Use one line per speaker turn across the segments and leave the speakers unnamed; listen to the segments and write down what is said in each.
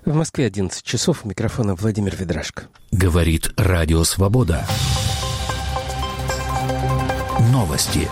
В Москве 11 часов. У микрофона Владимир Ведрашко.
Говорит Радио Свобода. Новости.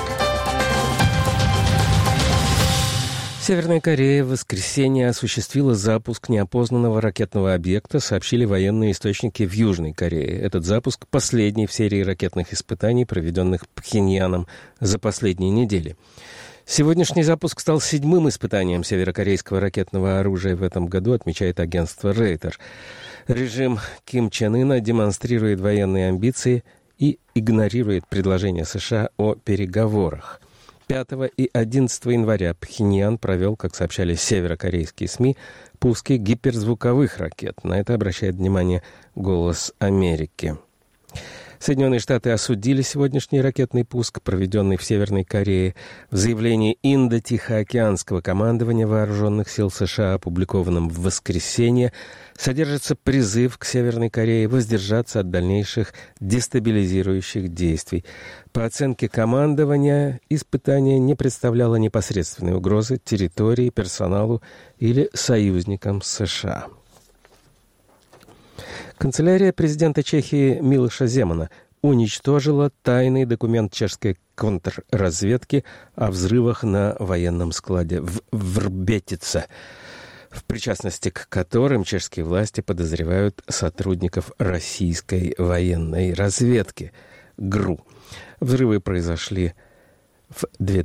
Северная Корея в воскресенье осуществила запуск неопознанного ракетного объекта, сообщили военные источники в Южной Корее. Этот запуск – последний в серии ракетных испытаний, проведенных Пхеньяном за последние недели. Сегодняшний запуск стал 7-м испытанием северокорейского ракетного оружия в этом году, отмечает агентство Reuters. Режим Ким Чен Ына демонстрирует военные амбиции и игнорирует предложения США о переговорах. 5 и 11 января Пхеньян провел, как сообщали северокорейские СМИ, пуски гиперзвуковых ракет. На это обращает внимание «Голос Америки». Соединенные Штаты осудили сегодняшний ракетный пуск, проведенный в Северной Корее. В заявлении Индо-Тихоокеанского командования Вооруженных сил США, опубликованном в воскресенье, содержится призыв к Северной Корее воздержаться от дальнейших дестабилизирующих действий. По оценке командования, испытание не представляло непосредственной угрозы территории, персоналу или союзникам США. Канцелярия президента Чехии Милоша Земана уничтожила тайный документ чешской контрразведки о взрывах на военном складе в Врбетице, в причастности к которым чешские власти подозревают сотрудников российской военной разведки ГРУ. Взрывы произошли в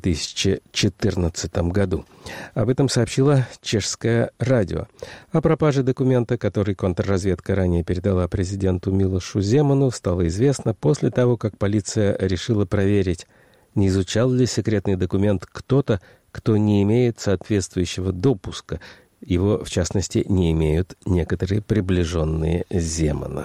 2014 году. Об этом сообщило чешское радио. О пропаже документа, который контрразведка ранее передала президенту Милошу Земану, стало известно после того, как полиция решила проверить, не изучал ли секретный документ кто-то, кто не имеет соответствующего допуска. Его, в частности, не имеют некоторые приближенные Земана.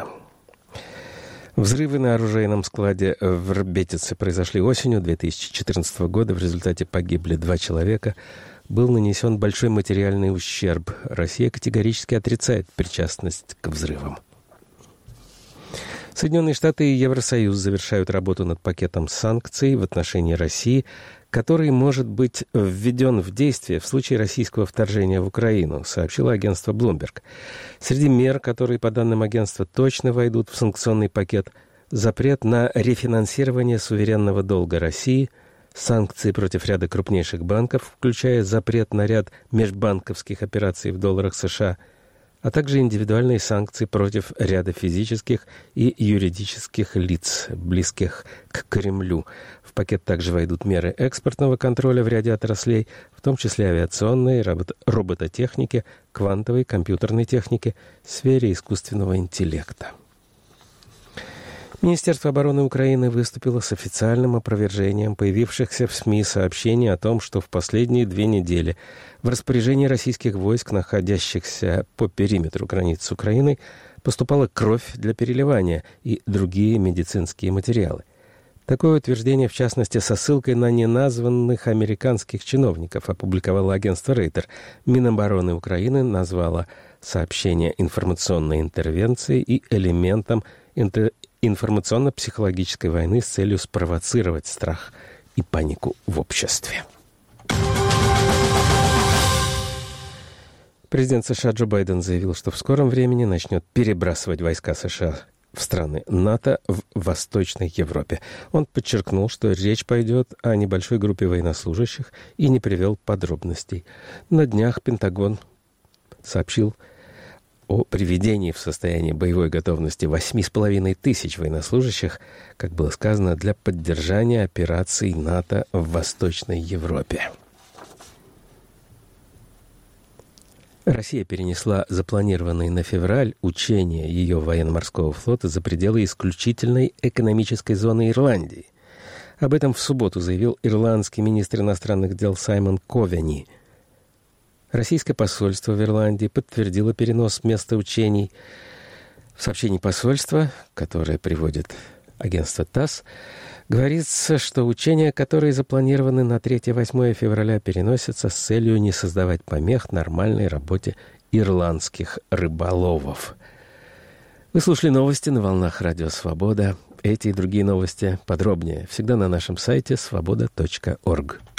Взрывы на оружейном складе в Врбетице произошли осенью 2014 года. В результате погибли 2 человека. Был нанесен большой материальный ущерб. Россия категорически отрицает причастность к взрывам. Соединенные Штаты и Евросоюз завершают работу над пакетом санкций в отношении России, который может быть введен в действие в случае российского вторжения в Украину, сообщило агентство Bloomberg. Среди мер, которые, по данным агентства, точно войдут в санкционный пакет, запрет на рефинансирование суверенного долга России, санкции против ряда крупнейших банков, включая запрет на ряд межбанковских операций в долларах США, а также индивидуальные санкции против ряда физических и юридических лиц, близких к Кремлю. В пакет также войдут меры экспортного контроля в ряде отраслей, в том числе авиационной, робототехники, квантовой, компьютерной техники, сфере искусственного интеллекта. Министерство обороны Украины выступило с официальным опровержением появившихся в СМИ сообщений о том, что в последние 2 недели в распоряжении российских войск, находящихся по периметру границ с Украиной, поступала кровь для переливания и другие медицинские материалы. Такое утверждение, в частности, со ссылкой на неназванных американских чиновников, опубликовало агентство Reuters. Минобороны Украины назвало сообщение информационной интервенцией и элементом информационно-психологической войны с целью спровоцировать страх и панику в обществе. Президент США Джо Байден заявил, что в скором времени начнет перебрасывать войска США в страны НАТО в Восточной Европе. Он подчеркнул, что речь пойдет о небольшой группе военнослужащих и не привел подробностей. На днях Пентагон сообщил о приведении в состояние боевой готовности 8,5 тысяч военнослужащих, как было сказано, для поддержания операций НАТО в Восточной Европе. Россия перенесла запланированные на февраль учения ее военно-морского флота за пределы исключительной экономической зоны Ирландии. Об этом в субботу заявил ирландский министр иностранных дел Саймон Ковени. Российское посольство в Ирландии подтвердило перенос места учений. В сообщении посольства, которое приводит агентство ТАСС, говорится, что учения, которые запланированы на 3-8 февраля, переносятся с целью не создавать помех нормальной работе ирландских рыболовов. Вы слушали новости на волнах Радио Свобода. Эти и другие новости подробнее всегда на нашем сайте svoboda.org.